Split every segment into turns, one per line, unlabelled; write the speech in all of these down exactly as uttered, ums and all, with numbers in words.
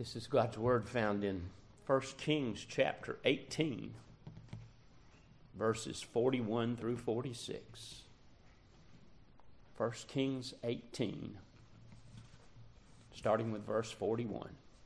This is God's Word found in First Kings chapter eighteen, verses forty-one through forty-six. First Kings eighteen, starting with verse forty-one.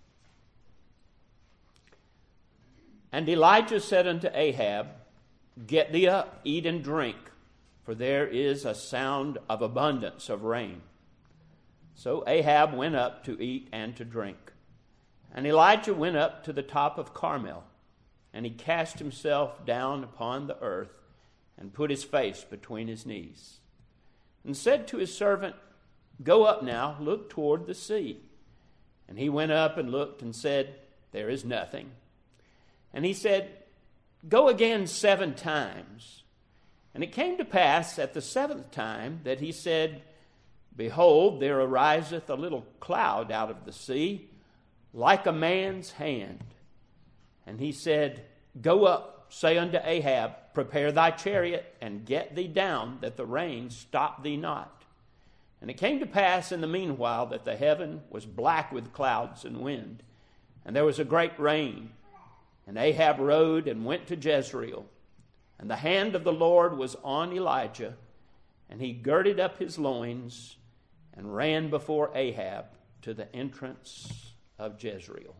And Elijah said unto Ahab, Get thee up, eat and drink, for there is a sound of abundance of rain. So Ahab went up to eat and to drink. And Elijah went up to the top of Carmel, and he cast himself down upon the earth, and put his face between his knees, and said to his servant, Go up now, look toward the sea. And he went up and looked and said, There is nothing. And he said, Go again seven times. And it came to pass at the seventh time that he said, Behold, there ariseth a little cloud out of the sea, like a man's hand. And he said, Go up, say unto Ahab, Prepare thy chariot, and get thee down, that the rain stop thee not. And it came to pass in the meanwhile that the heaven was black with clouds and wind, and there was a great rain. And Ahab rode and went to Jezreel. And the hand of the Lord was on Elijah, and he girded up his loins and ran before Ahab to the entrance of Jezreel.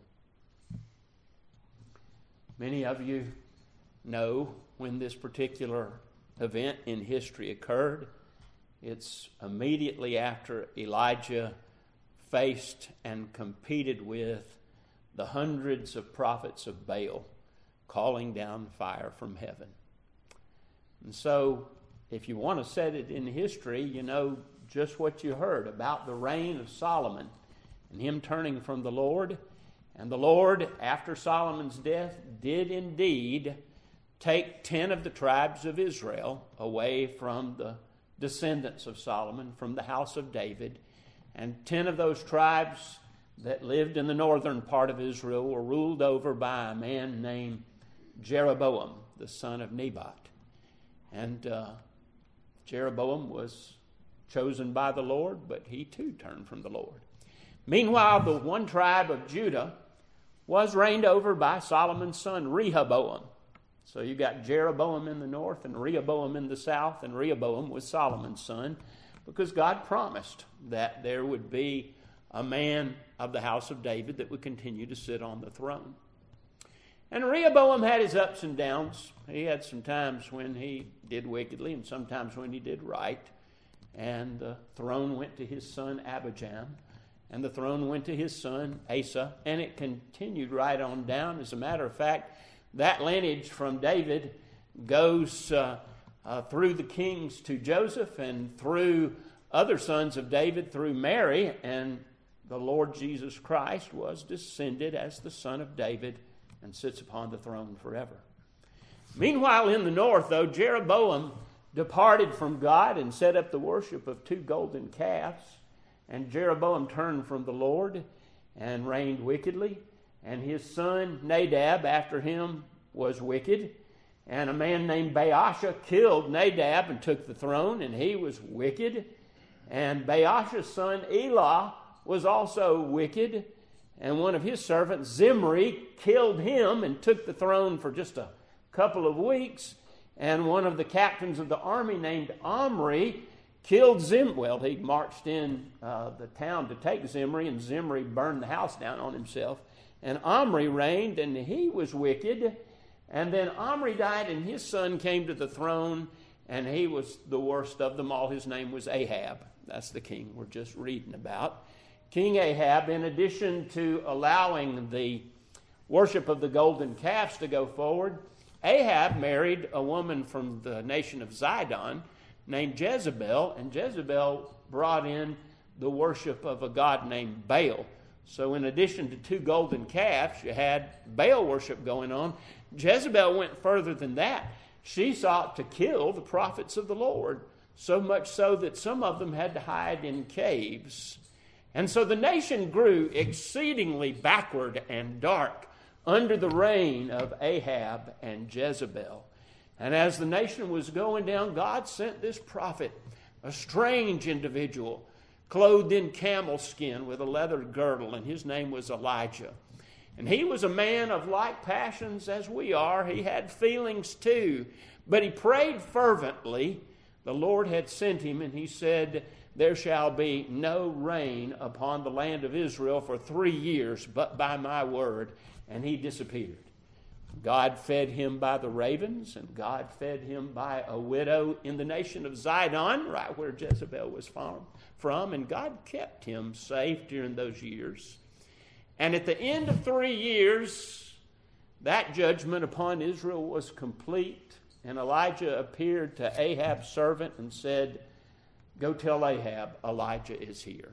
Many of you know when this particular event in history occurred. It's immediately after Elijah faced and competed with the hundreds of prophets of Baal calling down fire from heaven. And so, if you want to set it in history, you know just what you heard about the reign of Solomon and him turning from the Lord. And the Lord, after Solomon's death, did indeed take ten of the tribes of Israel away from the descendants of Solomon, from the house of David. And ten of those tribes that lived in the northern part of Israel were ruled over by a man named Jeroboam, the son of Nebat. And uh, Jeroboam was chosen by the Lord, but he too turned from the Lord. Meanwhile, the one tribe of Judah was reigned over by Solomon's son Rehoboam. So you got Jeroboam in the north and Rehoboam in the south, and Rehoboam was Solomon's son, because God promised that there would be a man of the house of David that would continue to sit on the throne. And Rehoboam had his ups and downs. He had some times when he did wickedly and sometimes when he did right. And the throne went to his son Abijam, and the throne went to his son Asa, and it continued right on down. As a matter of fact, that lineage from David goes uh, uh, through the kings to Joseph, and through other sons of David through Mary, and the Lord Jesus Christ was descended as the son of David and sits upon the throne forever. Meanwhile, in the north, though, Jeroboam departed from God and set up the worship of two golden calves. And Jeroboam turned from the Lord and reigned wickedly. And his son Nadab after him was wicked. And a man named Baasha killed Nadab and took the throne, and he was wicked. And Baasha's son Elah was also wicked. And one of his servants, Zimri, killed him and took the throne for just a couple of weeks. And one of the captains of the army named Omri killed Zimri. Well, he marched in uh, the town to take Zimri, and Zimri burned the house down on himself. And Omri reigned, and he was wicked. And then Omri died, and his son came to the throne, and he was the worst of them all. His name was Ahab. That's the king we're just reading about. King Ahab, in addition to allowing the worship of the golden calves to go forward, Ahab married a woman from the nation of Zidon named Jezebel, and Jezebel brought in the worship of a god named Baal. So in addition to two golden calves, you had Baal worship going on. Jezebel went further than that. She sought to kill the prophets of the Lord, so much so that some of them had to hide in caves. And so the nation grew exceedingly backward and dark under the reign of Ahab and Jezebel. And as the nation was going down, God sent this prophet, a strange individual, clothed in camel skin with a leather girdle, and his name was Elijah. And he was a man of like passions as we are. He had feelings too, but he prayed fervently. The Lord had sent him, and he said, there shall be no rain upon the land of Israel for three years, but by my word. And he disappeared. God fed him by the ravens, and God fed him by a widow in the nation of Zidon, right where Jezebel was from, and God kept him safe during those years. And at the end of three years, that judgment upon Israel was complete, and Elijah appeared to Ahab's servant and said, go tell Ahab, Elijah is here.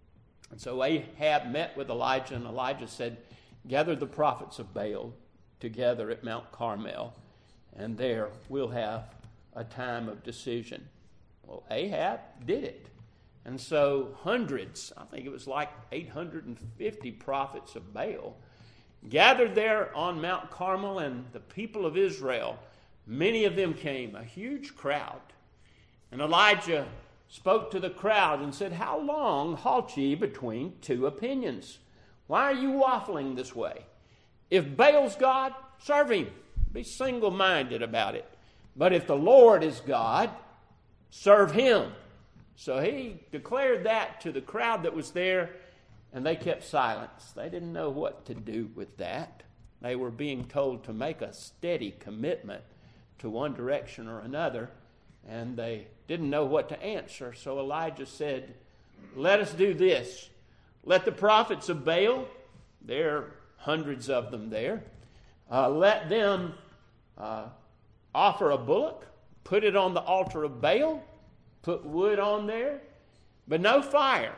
And so Ahab met with Elijah, and Elijah said, gather the prophets of Baal together at Mount Carmel, and there we'll have a time of decision. Well, Ahab did it. And so hundreds, I think it was like eight hundred fifty prophets of Baal, gathered there on Mount Carmel, and the people of Israel, many of them came, a huge crowd. And Elijah spoke to the crowd and said, how long halt ye between two opinions? Why are you waffling this way? If Baal's God, serve him. Be single-minded about it. But if the Lord is God, serve him. So he declared that to the crowd that was there, and they kept silence. They didn't know what to do with that. They were being told to make a steady commitment to one direction or another, and they didn't know what to answer. So Elijah said, let us do this. Let the prophets of Baal, there are hundreds of them there, uh, let them uh, offer a bullock, put it on the altar of Baal, put wood on there, but no fire.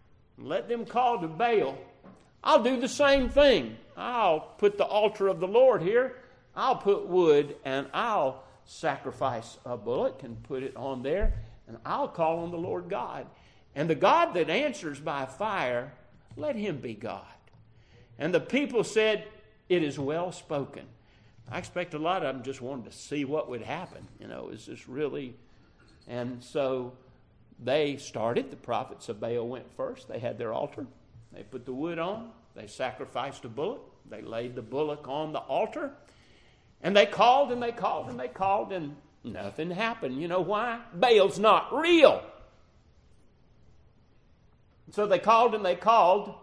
Let them call to Baal. I'll do the same thing. I'll put the altar of the Lord here. I'll put wood, and I'll sacrifice a bullock and put it on there, and I'll call on the Lord God. And the God that answers by fire, let him be God. And the people said, it is well spoken. I expect a lot of them just wanted to see what would happen. You know, is this really... And so they started. The prophets of Baal went first. They had their altar. They put the wood on. They sacrificed a bullock. They laid the bullock on the altar. And they called and they called and they called, and nothing happened. You know why? Baal's not real. So they called and they called.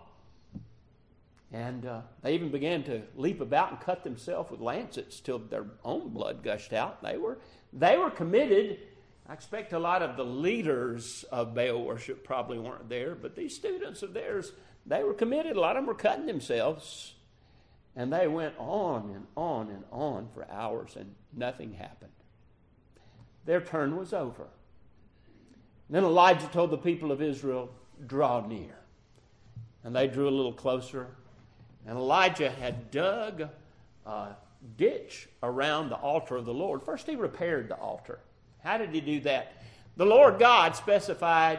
And uh, they even began to leap about and cut themselves with lancets till their own blood gushed out. They were, they were committed. I expect a lot of the leaders of Baal worship probably weren't there, but these students of theirs, they were committed. A lot of them were cutting themselves. And they went on and on and on for hours, and nothing happened. Their turn was over. Then Elijah told the people of Israel, draw near. And they drew a little closer. And Elijah had dug a ditch around the altar of the Lord. First, he repaired the altar. How did he do that? The Lord God specified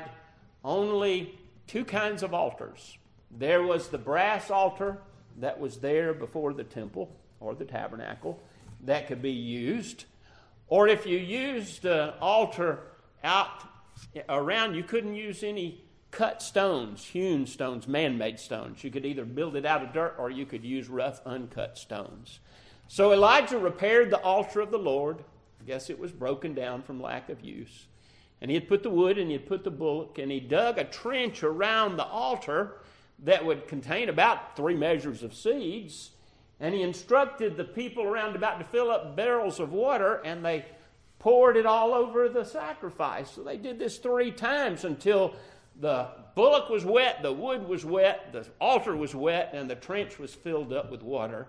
only two kinds of altars. There was the brass altar that was there before the temple or the tabernacle that could be used. Or if you used an altar out around, you couldn't use any cut stones, hewn stones, man-made stones. You could either build it out of dirt or you could use rough, uncut stones. So Elijah repaired the altar of the Lord. I guess it was broken down from lack of use. And he had put the wood and he had put the bullock, and he dug a trench around the altar that would contain about three measures of seeds. And he instructed the people around about to fill up barrels of water, and they poured it all over the sacrifice. So they did this three times until the bullock was wet, the wood was wet, the altar was wet, and the trench was filled up with water.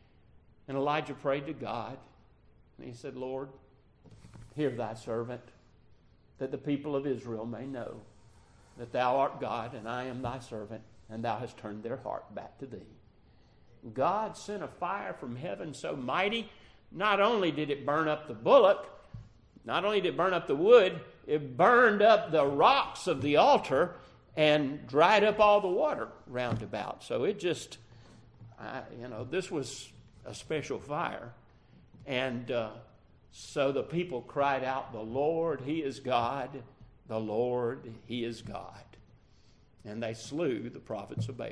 And Elijah prayed to God, and he said, Lord, hear thy servant, that the people of Israel may know that thou art God, and I am thy servant, and thou hast turned their heart back to thee. God sent a fire from heaven so mighty, not only did it burn up the bullock, not only did it burn up the wood, it burned up the rocks of the altar and dried up all the water round about. So it just, I, you know, this was a special fire. And uh, so the people cried out, the Lord, he is God. The Lord, he is God. and they slew the prophets of Baal.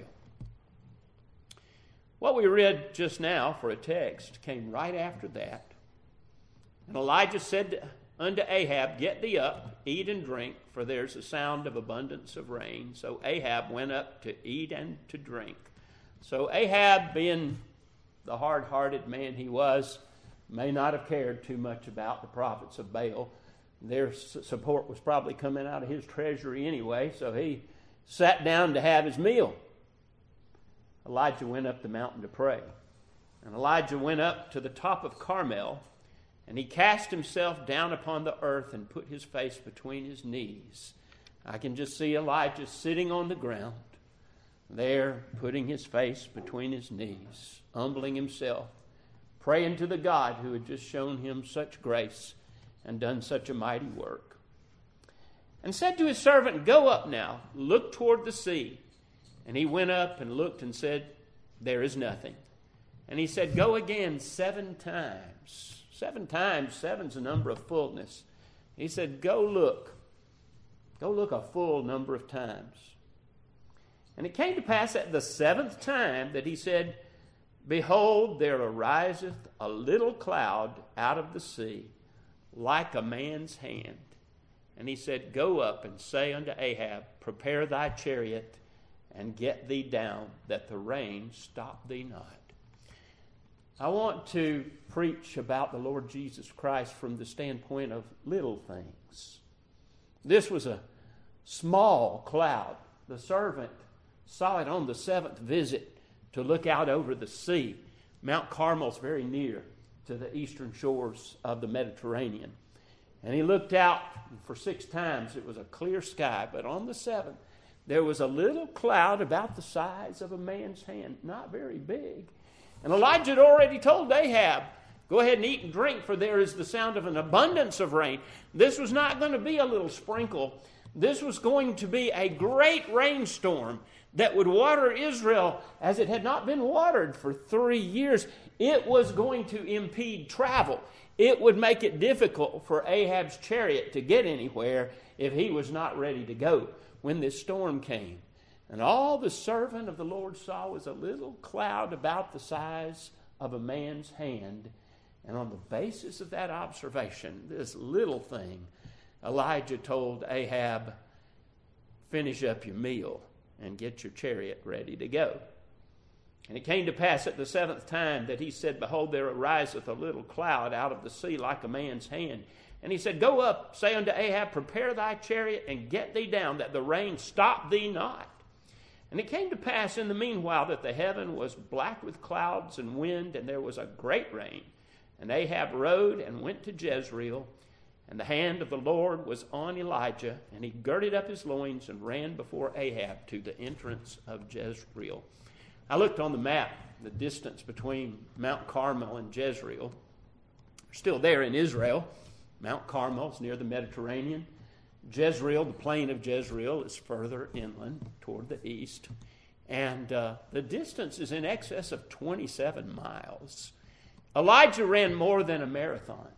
What we read just now for a text came right after that. And Elijah said unto Ahab, Get thee up, eat and drink, for there's a sound of abundance of rain. So Ahab went up to eat and to drink. So Ahab, being the hard-hearted man he was, may not have cared too much about the prophets of Baal. Their support was probably coming out of his treasury anyway, so he sat down to have his meal. Elijah went up the mountain to pray. And Elijah went up to the top of Carmel, and he cast himself down upon the earth and put his face between his knees. I can just see Elijah sitting on the ground there, putting his face between his knees, humbling himself, praying to the God who had just shown him such grace and done such a mighty work. And said to his servant, Go up now, look toward the sea. And he went up and looked and said, There is nothing. And he said, Go again seven times. Seven times, seven's a number of fullness. He said, Go look. Go look a full number of times. And it came to pass at the seventh time that he said, Behold, there ariseth a little cloud out of the sea, like a man's hand. And he said, Go up and say unto Ahab, Prepare thy chariot, and get thee down, that the rain stop thee not. I want to preach about the Lord Jesus Christ from the standpoint of little things. This was a small cloud. The servant saw it on the seventh visit to look out over the sea. Mount Carmel's very near to the eastern shores of the Mediterranean. And he looked out, and for six times it was a clear sky, but on the seventh, there was a little cloud about the size of a man's hand, not very big. And Elijah had already told Ahab, Go ahead and eat and drink, for there is the sound of an abundance of rain. This was not going to be a little sprinkle. This was going to be a great rainstorm that would water Israel as it had not been watered for three years. It was going to impede travel. It would make it difficult for Ahab's chariot to get anywhere if he was not ready to go when this storm came. And all the servant of the Lord saw was a little cloud about the size of a man's hand. And on the basis of that observation, this little thing, Elijah told Ahab, Finish up your meal and get your chariot ready to go. And it came to pass at the seventh time that he said, Behold, there ariseth a little cloud out of the sea like a man's hand. And he said, Go up, say unto Ahab, Prepare thy chariot, and get thee down, that the rain stop thee not. And it came to pass in the meanwhile that the heaven was black with clouds and wind, and there was a great rain. And Ahab rode and went to Jezreel, and the hand of the Lord was on Elijah, and he girded up his loins and ran before Ahab to the entrance of Jezreel. I looked on the map, the distance between Mount Carmel and Jezreel. Still there in Israel. Mount Carmel is near the Mediterranean. Jezreel, the plain of Jezreel, is further inland toward the east. And uh, the distance is in excess of twenty-seven miles. Elijah ran more than a marathon.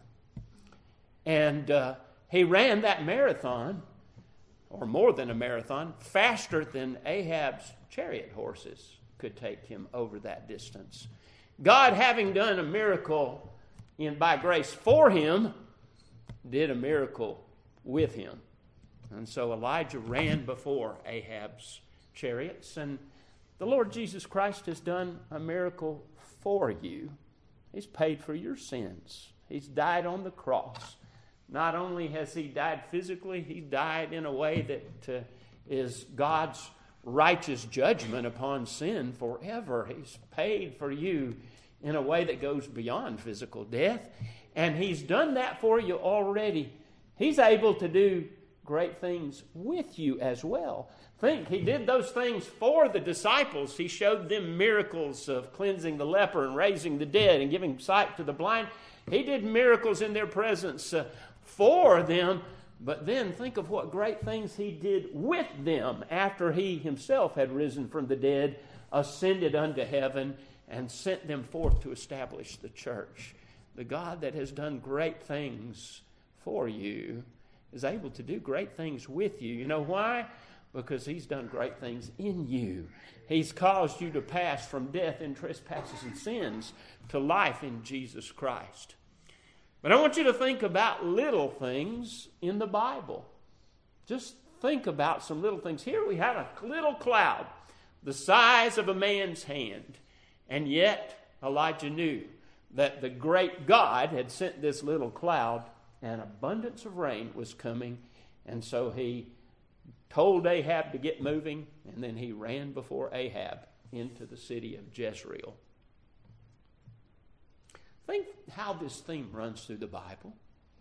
And uh, he ran that marathon, or more than a marathon, faster than Ahab's chariot horses could take him over that distance. God, having done a miracle in by grace for him, did a miracle with him. And so Elijah ran before Ahab's chariots. And the Lord Jesus Christ has done a miracle for you. He's paid for your sins. He's died on the cross. Not only has he died physically, he died in a way that uh, is God's righteous judgment upon sin forever. He's paid for you in a way that goes beyond physical death. And he's done that for you already. He's able to do great things with you as well. Think, he did those things for the disciples. He showed them miracles of cleansing the leper and raising the dead and giving sight to the blind. He did miracles in their presence uh, for them. But then think of what great things he did with them after he himself had risen from the dead, ascended unto heaven, and sent them forth to establish the church. The God that has done great things for you is able to do great things with you. You know why? Because he's done great things in you. He's caused you to pass from death in trespasses and sins to life in Jesus Christ. But I want you to think about little things in the Bible. Just think about some little things. Here we have a little cloud the size of a man's hand. And yet Elijah knew that the great God had sent this little cloud and abundance of rain was coming. And so he told Ahab to get moving, and then he ran before Ahab into the city of Jezreel. Think how this theme runs through the Bible.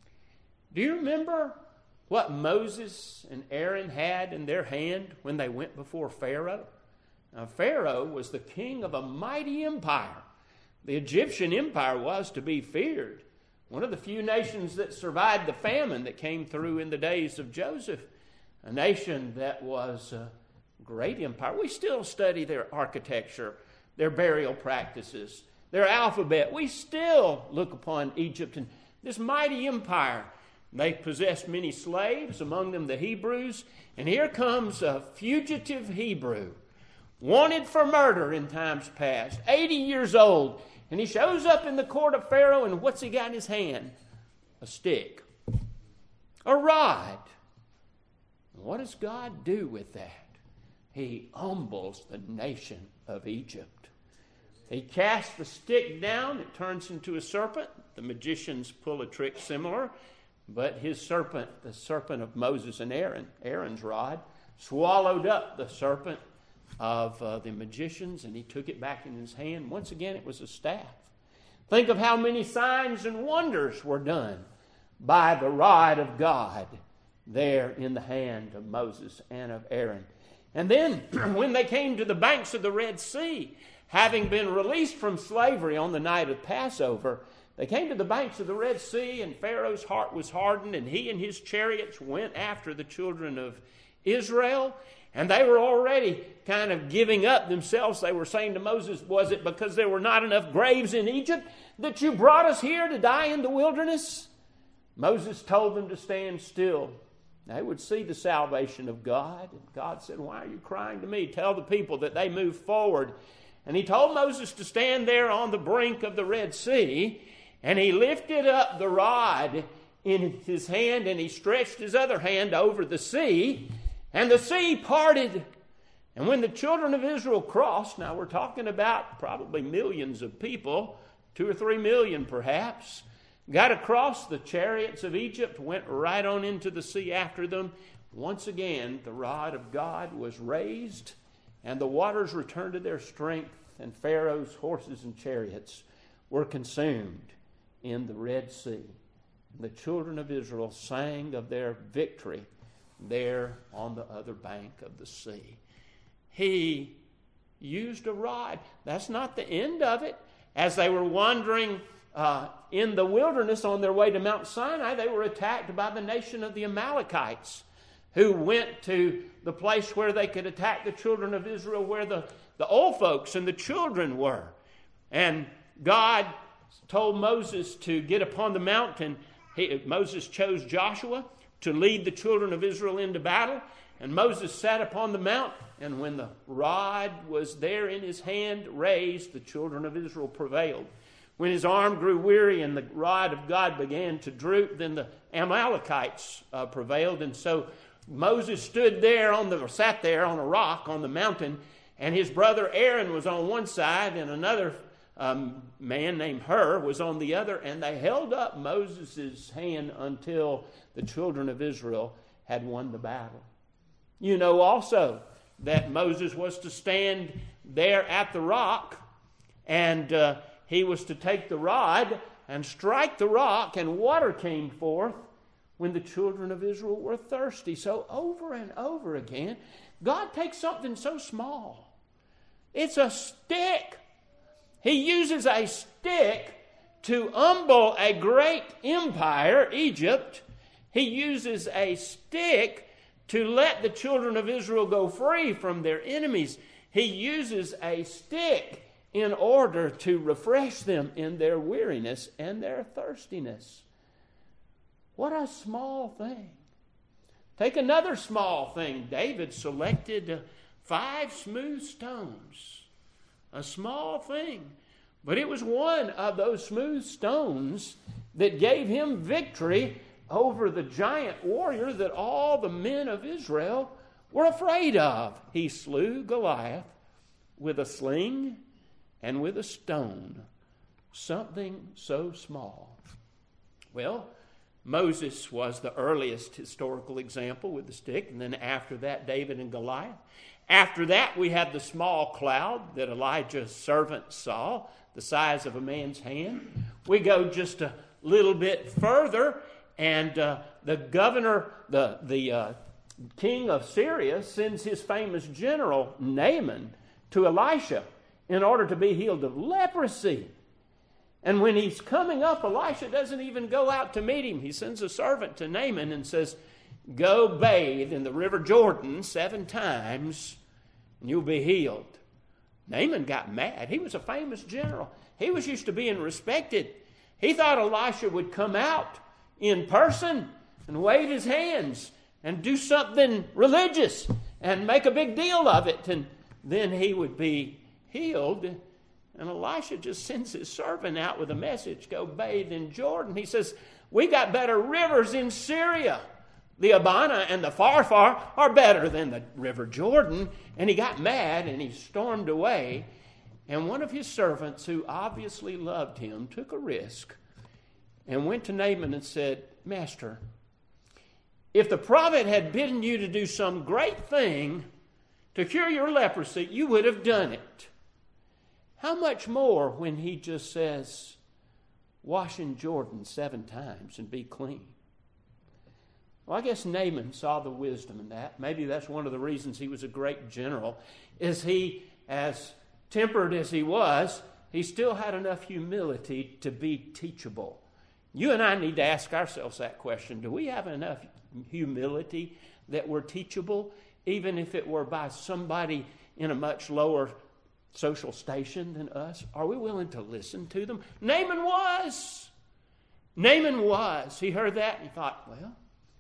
Do you remember what Moses and Aaron had in their hand when they went before Pharaoh? Now, Pharaoh was the king of a mighty empire. The Egyptian empire was to be feared. One of the few nations that survived the famine that came through in the days of Joseph. A nation that was a great empire. We still study their architecture, their burial practices, their alphabet. We still look upon Egypt and this mighty empire. They possessed many slaves, among them the Hebrews. And here comes a fugitive Hebrew, wanted for murder in times past, eighty years old. And he shows up in the court of Pharaoh, and what's he got in his hand? A stick, a rod. What does God do with that? He humbles the nation of Egypt. He casts the stick down. It turns into a serpent. The magicians pull a trick similar. But his serpent, the serpent of Moses and Aaron, Aaron's rod, swallowed up the serpent of uh, the magicians, and he took it back in his hand. Once again, it was a staff. Think of how many signs and wonders were done by the rod of God there in the hand of Moses and of Aaron. And then when they came to the banks of the Red Sea, having been released from slavery on the night of Passover, they came to the banks of the Red Sea, and Pharaoh's heart was hardened, and he and his chariots went after the children of Israel. And they were already kind of giving up themselves. They were saying to Moses, was it because there were not enough graves in Egypt that you brought us here to die in the wilderness? Moses told them to stand still. They would see the salvation of God. And God said, why are you crying to me? Tell the people that they move forward. And he told Moses to stand there on the brink of the Red Sea. And he lifted up the rod in his hand, and he stretched his other hand over the sea. And the sea parted. And when the children of Israel crossed, now we're talking about probably millions of people, two or three million perhaps, got across, the chariots of Egypt went right on into the sea after them. Once again, the rod of God was raised, and the waters returned to their strength, and Pharaoh's horses and chariots were consumed in the Red Sea. The children of Israel sang of their victory there on the other bank of the sea. He used a rod. That's not the end of it. As they were wandering uh, in the wilderness on their way to Mount Sinai, they were attacked by the nation of the Amalekites, who went to the place where they could attack the children of Israel, where the, the old folks and the children were. And God told Moses to get upon the mountain. He, Moses chose Joshua to lead the children of Israel into battle. And Moses sat upon the mount, and when the rod was there in his hand raised, the children of Israel prevailed. When his arm grew weary and the rod of God began to droop, then the Amalekites uh, prevailed. And so Moses stood there on the, sat there on a rock on the mountain, and his brother Aaron was on one side, and another um, man named Hur was on the other, and they held up Moses' hand until the children of Israel had won the battle. You know also that Moses was to stand there at the rock, and uh, he was to take the rod and strike the rock, and water came forth when the children of Israel were thirsty. So over and over again, God takes something so small. It's a stick. He uses a stick to humble a great empire, Egypt. He uses a stick to let the children of Israel go free from their enemies. He uses a stick in order to refresh them in their weariness and their thirstiness. What a small thing. Take another small thing. David selected uh, five smooth stones. A small thing. But it was one of those smooth stones that gave him victory over the giant warrior that all the men of Israel were afraid of. He slew Goliath with a sling and with a stone. Something so small. Well, Moses was the earliest historical example with the stick, and then after that, David and Goliath. After that, we have the small cloud that Elijah's servant saw, the size of a man's hand. We go just a little bit further, and uh, the governor, the, the uh, king of Syria, sends his famous general, Naaman, to Elisha in order to be healed of leprosy. And when he's coming up, Elisha doesn't even go out to meet him. He sends a servant to Naaman and says, go bathe in the river Jordan seven times and you'll be healed. Naaman got mad. He was a famous general. He was used to being respected. He thought Elisha would come out in person and wave his hands and do something religious and make a big deal of it. And then he would be healed. And Elisha just sends his servant out with a message, go bathe in Jordan. He says, we got better rivers in Syria. The Abana and the Pharpar are better than the river Jordan. And he got mad and he stormed away. And one of his servants, who obviously loved him, took a risk and went to Naaman and said, Master, if the prophet had bidden you to do some great thing to cure your leprosy, you would have done it. How much more when he just says, wash in Jordan seven times and be clean? Well, I guess Naaman saw the wisdom in that. Maybe that's one of the reasons he was a great general, is he, as tempered as he was, he still had enough humility to be teachable. You and I need to ask ourselves that question. Do we have enough humility that we're teachable, even if it were by somebody in a much lower social station than us? Are we willing to listen to them? Naaman was. Naaman was. He heard that and he thought, well,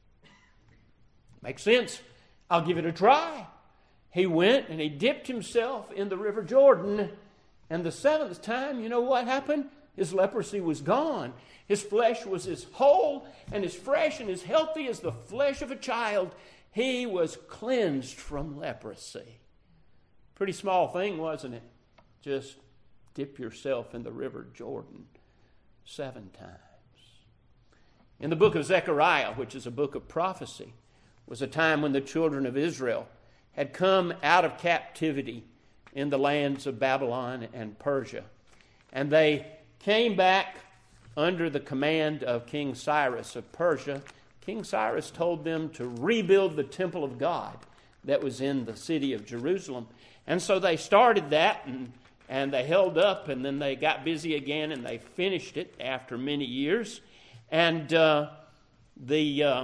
makes sense. I'll give it a try. He went and he dipped himself in the river Jordan. And the seventh time, you know what happened? His leprosy was gone. His flesh was as whole and as fresh and as healthy as the flesh of a child. He was cleansed from leprosy. Pretty small thing, wasn't it? Just dip yourself in the river Jordan seven times. In the book of Zechariah, which is a book of prophecy, was a time when the children of Israel had come out of captivity in the lands of Babylon and Persia. And they came back under the command of King Cyrus of Persia. King Cyrus told them to rebuild the temple of God that was in the city of Jerusalem. And so they started that, and, and they held up, and then they got busy again, and they finished it after many years. And uh, the uh,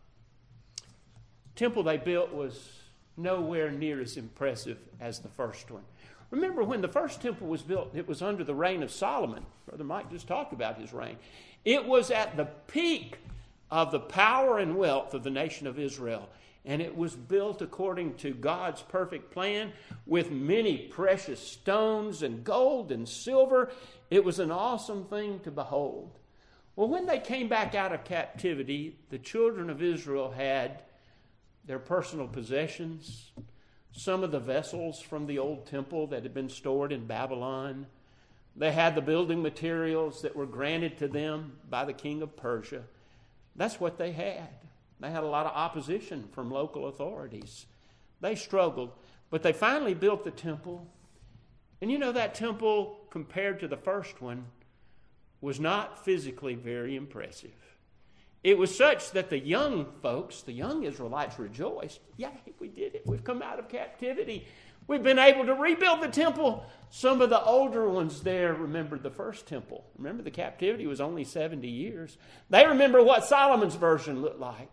temple they built was nowhere near as impressive as the first one. Remember, when the first temple was built, it was under the reign of Solomon. Brother Mike just talked about his reign. It was at the peak of the power and wealth of the nation of Israel. And it was built according to God's perfect plan with many precious stones and gold and silver. It was an awesome thing to behold. Well, when they came back out of captivity, the children of Israel had their personal possessions, some of the vessels from the old temple that had been stored in Babylon. They had the building materials that were granted to them by the king of Persia. That's what they had. They had a lot of opposition from local authorities. They struggled, but they finally built the temple. And you know, that temple, compared to the first one, was not physically very impressive. It was such that the young folks, the young Israelites, rejoiced. Yeah, we did it. We've come out of captivity. We've been able to rebuild the temple. Some of the older ones there remembered the first temple. Remember, the captivity was only seventy years. They remember what Solomon's version looked like.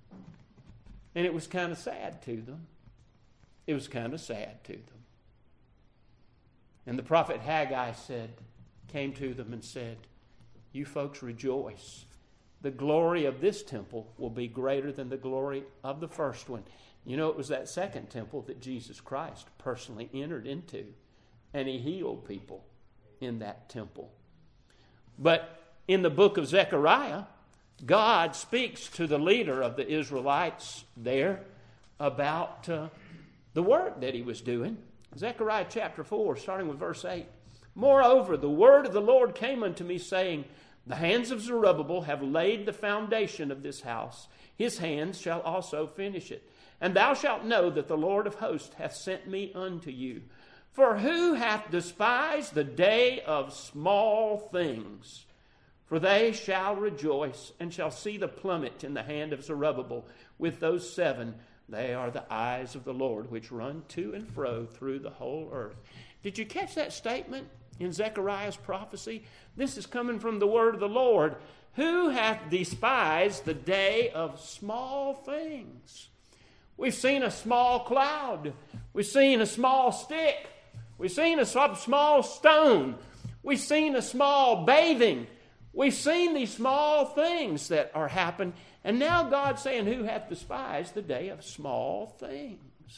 And it was kind of sad to them. It was kind of sad to them. And the prophet Haggai said, came to them and said, you folks rejoice the glory of this temple will be greater than the glory of the first one. You know, it was that second temple that Jesus Christ personally entered into, and he healed people in that temple. But in the book of Zechariah, God speaks to the leader of the Israelites there about uh, the work that he was doing. Zechariah chapter four, starting with verse eight. Moreover, the word of the Lord came unto me, saying, the hands of Zerubbabel have laid the foundation of this house. His hands shall also finish it. And thou shalt know that the Lord of hosts hath sent me unto you. For who hath despised the day of small things? For they shall rejoice, and shall see the plummet in the hand of Zerubbabel with those seven. They are the eyes of the Lord, which run to and fro through the whole earth. Did you catch that statement in Zechariah's prophecy? This is coming from the word of the Lord. Who hath despised the day of small things? We've seen a small cloud. We've seen a small stick. We've seen a small stone. We've seen a small bathing. We've seen these small things that are happening. And now God's saying, who hath despised the day of small things?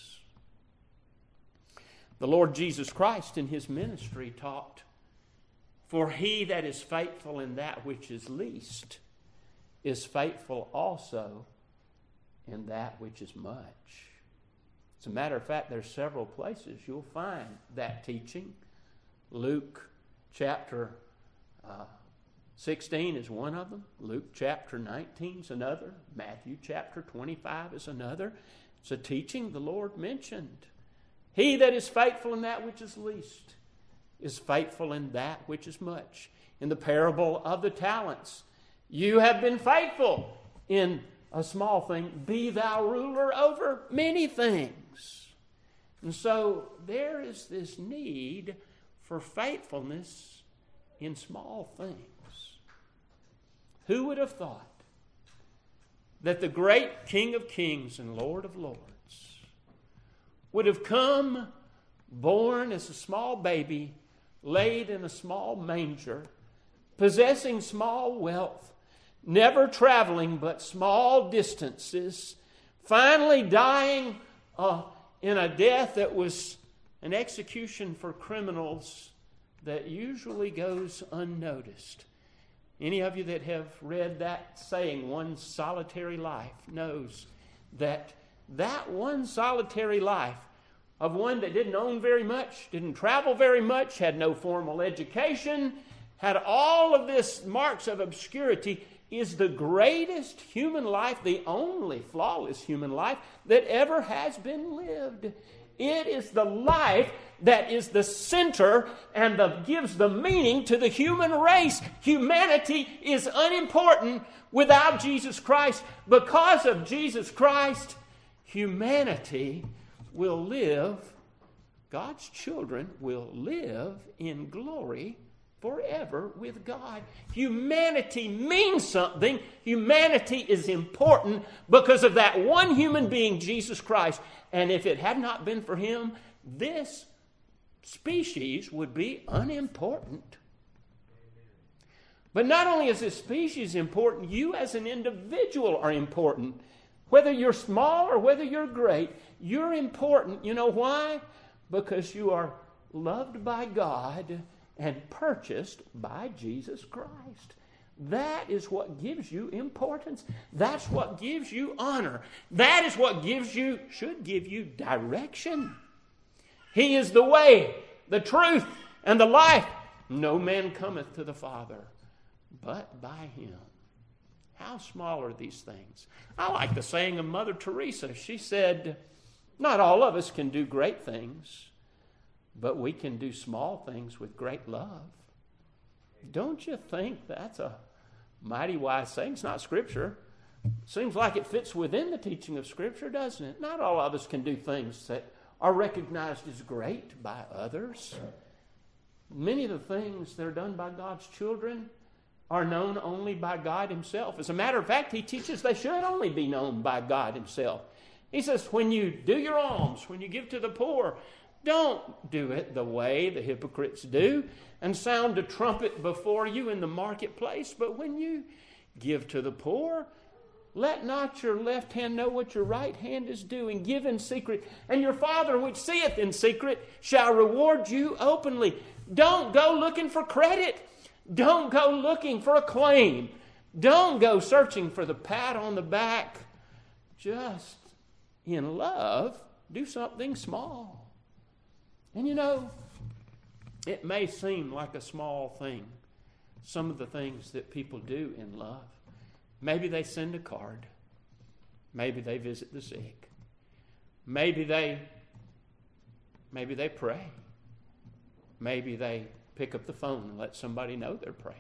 The Lord Jesus Christ in his ministry taught, for he that is faithful in that which is least is faithful also in that which is much. As a matter of fact, there's several places you'll find that teaching. Luke chapter uh, sixteen is one of them. Luke chapter nineteen is another. Matthew chapter twenty-five is another. It's a teaching the Lord mentioned. He that is faithful in that which is least is faithful in that which is much. In the parable of the talents, you have been faithful in a small thing. Be thou ruler over many things. And so there is this need for faithfulness in small things. Who would have thought that the great King of Kings and Lord of Lords would have come born as a small baby, laid in a small manger, possessing small wealth, never traveling but small distances, finally dying uh, in a death that was an execution for criminals that usually goes unnoticed. Any of you that have read that saying, one solitary life, knows that that one solitary life of one that didn't own very much, didn't travel very much, had no formal education, had all of this marks of obscurity, is the greatest human life, the only flawless human life that ever has been lived. It is the life that is the center and the, gives the meaning to the human race. Humanity is unimportant without Jesus Christ. Because of Jesus Christ, humanity will live, God's children will live in glory forever with God. Humanity means something. Humanity is important because of that one human being, Jesus Christ. And if it had not been for him, this species would be unimportant. But not only is this species important, you as an individual are important. Whether you're small or whether you're great, you're important. You know why? Because you are loved by God and purchased by Jesus Christ. That is what gives you importance. That's what gives you honor. That is what gives you, should give you direction. He is the way, the truth, and the life. No man cometh to the Father but by him. How small are these things? I like the saying of Mother Teresa. She said, not all of us can do great things, but we can do small things with great love. Don't you think that's a mighty wise saying? It's not Scripture. Seems like it fits within the teaching of Scripture, doesn't it? Not all of us can do things that are recognized as great by others. Many of the things that are done by God's children are known only by God himself. As a matter of fact, he teaches they should only be known by God himself. He says, when you do your alms, when you give to the poor, don't do it the way the hypocrites do and sound a trumpet before you in the marketplace. But when you Give to the poor. Let not your left hand know what your right hand is doing. Give in secret, and your Father which seeth in secret shall reward you openly. Don't go looking for credit. Don't go looking for acclaim. Don't go searching for the pat on the back. Just in love, do something small. And you know, it may seem like a small thing, some of the things that people do in love. Maybe they send a card. Maybe they visit the sick. Maybe they, maybe they pray. Maybe they pick up the phone and let somebody know they're praying.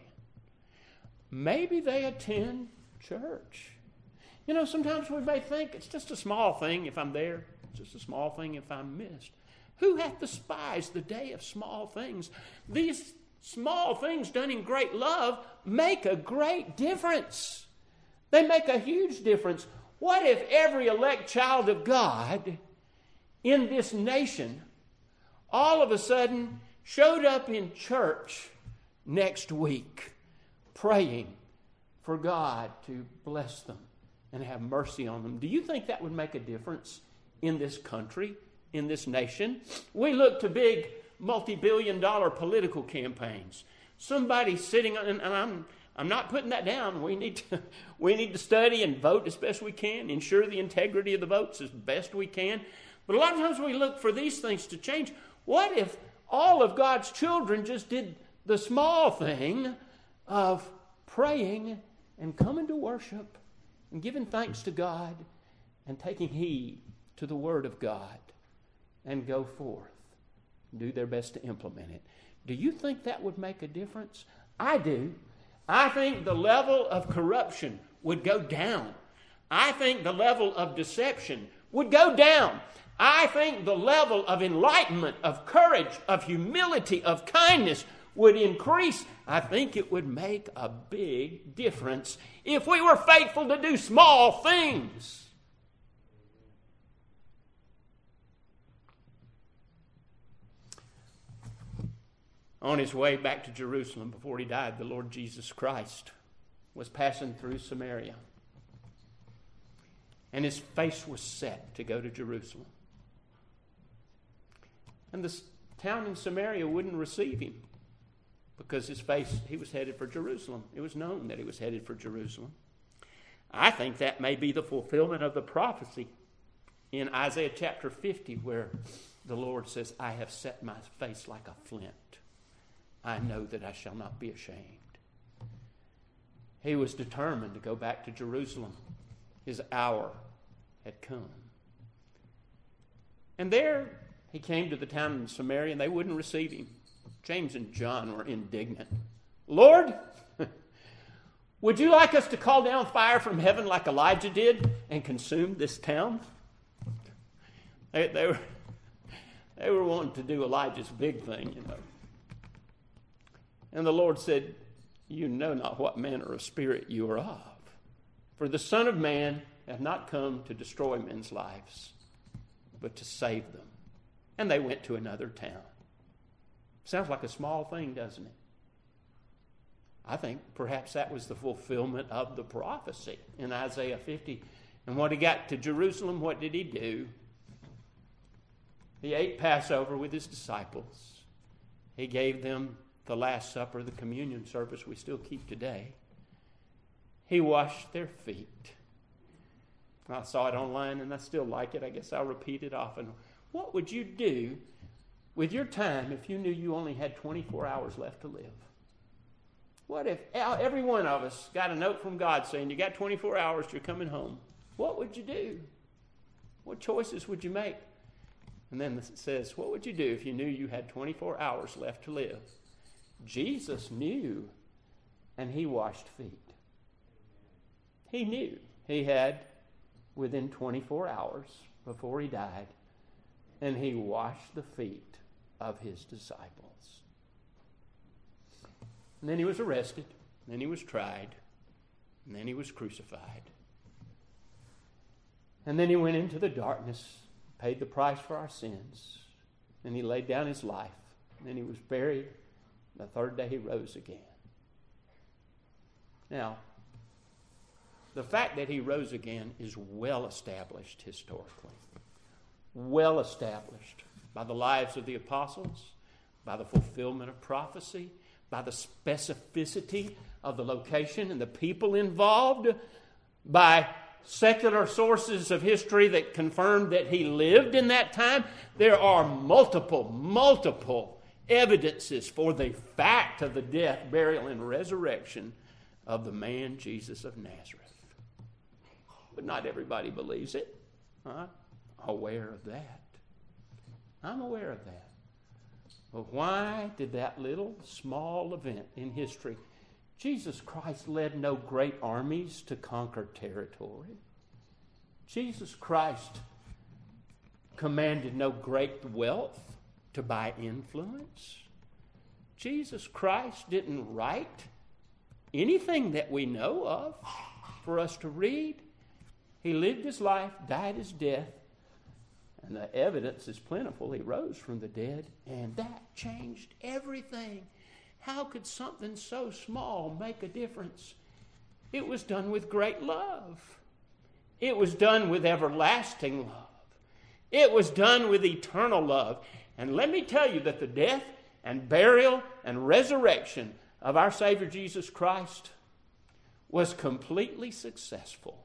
Maybe they attend church. You know, sometimes we may think it's just a small thing if I'm there. It's just a small thing if I'm missed. Who hath despised the day of small things? These small things done in great love make a great difference. They make a huge difference. What if every elect child of God in this nation all of a sudden showed up in church next week praying for God to bless them and have mercy on them? Do you think that would make a difference in this country, in this nation? We look to big multi-billion dollar political campaigns. Somebody sitting on, and I'm I'm not putting that down. We need to, we need to study and vote as best we can, ensure the integrity of the votes as best we can. But a lot of times we look for these things to change. What if all of God's children just did the small thing of praying and coming to worship and giving thanks to God and taking heed to the Word of God and go forth and do their best to implement it? Do you think that would make a difference? I do. I think the level of corruption would go down. I think the level of deception would go down. I think the level of enlightenment, of courage, of humility, of kindness would increase. I think it would make a big difference if we were faithful to do small things. On his way back to Jerusalem before he died, the Lord Jesus Christ was passing through Samaria. And his face was set to go to Jerusalem. And the town in Samaria wouldn't receive him because his face, he was headed for Jerusalem. It was known that he was headed for Jerusalem. I think that may be the fulfillment of the prophecy in Isaiah chapter fifty, where the Lord says, I have set my face like a flint. I know that I shall not be ashamed. He was determined to go back to Jerusalem. His hour had come. And there he came to the town in Samaria, and they wouldn't receive him. James and John were indignant. Lord, would you like us to call down fire from heaven like Elijah did and consume this town? They, they were, they were wanting to do Elijah's big thing, you know. And the Lord said, you know not what manner of spirit you are of. For the Son of Man hath not come to destroy men's lives, but to save them. And they went to another town. Sounds like a small thing, doesn't it? I think perhaps that was the fulfillment of the prophecy in Isaiah fifty. And when he got to Jerusalem, what did he do? He ate Passover with his disciples. He gave them the Last Supper, the communion service we still keep today. He washed their feet. I saw it online and I still like it. I guess I'll repeat it often. What would you do with your time if you knew you only had twenty-four hours left to live? What if every one of us got a note from God saying, you got twenty-four hours, you're coming home? What would you do? What choices would you make? And then it says, what would you do if you knew you had twenty-four hours left to live? Jesus knew, and he washed feet. He knew he had within twenty-four hours before he died, and he washed the feet of his disciples. And then he was arrested, and then he was tried, and then he was crucified. And then he went into the darkness, paid the price for our sins, and he laid down his life, and then he was buried. The third day he rose again. Now, The fact that he rose again is well established historically. Well established by the lives of the apostles, by the fulfillment of prophecy, by the specificity of the location and the people involved, by secular sources of history that confirmed that he lived in that time. There are multiple, multiple evidences for the fact of the death, burial, and resurrection of the man Jesus of Nazareth. But not everybody believes it. I'm aware of that. I'm aware of that. But why did that little small event in history? Jesus Christ led no great armies to conquer territory. Jesus Christ commanded no great wealth to buy influence. Jesus Christ didn't write anything that we know of for us to read. He lived his life, died his death, and the evidence is plentiful. He rose from the dead, and that changed everything. How could something so small make a difference? It was done with great love. It was done with everlasting love. It was done with eternal love. And let me tell you that the death and burial and resurrection of our Savior Jesus Christ was completely successful.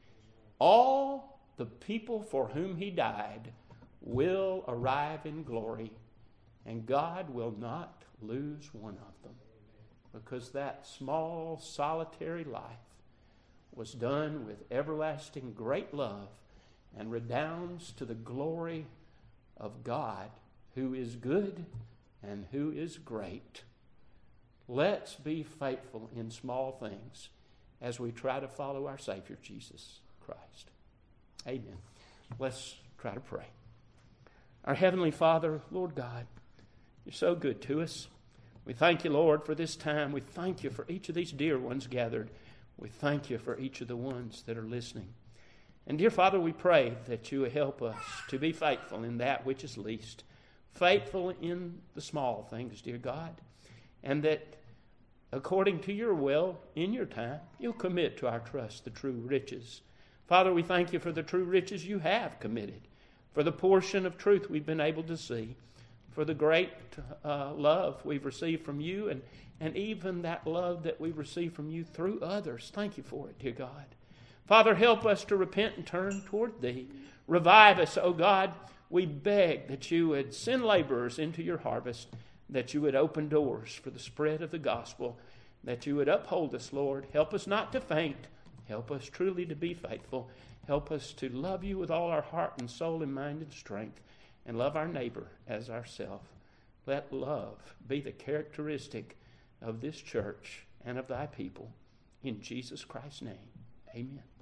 All the people for whom he died will arrive in glory, and God will not lose one of them, because that small, solitary life was done with everlasting great love and redounds to the glory of God, who is good and who is great. Let's be faithful in small things as we try to follow our Savior, Jesus Christ. Amen. Let's try to pray. Our Heavenly Father, Lord God, you're so good to us. We thank you, Lord, for this time. We thank you for each of these dear ones gathered. We thank you for each of the ones that are listening. And dear Father, we pray that you will help us to be faithful in that which is least, faithful in the small things, dear God, and that according to your will, in your time, you'll commit to our trust the true riches. Father, we thank you for the true riches you have committed, for the portion of truth we've been able to see, for the great uh, love we've received from you, and, and even that love that we've received from you through others. Thank you for it, dear God. Father, help us to repent and turn toward thee. Revive us, O God. We beg that you would send laborers into your harvest, that you would open doors for the spread of the gospel, that you would uphold us, Lord. Help us not to faint. Help us truly to be faithful. Help us to love you with all our heart and soul and mind and strength, and love our neighbor as ourselves. Let love be the characteristic of this church and of thy people. In Jesus Christ's name, amen.